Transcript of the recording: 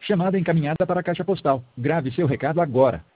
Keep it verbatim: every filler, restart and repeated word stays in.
Chamada encaminhada para a caixa postal. Grave seu recado agora.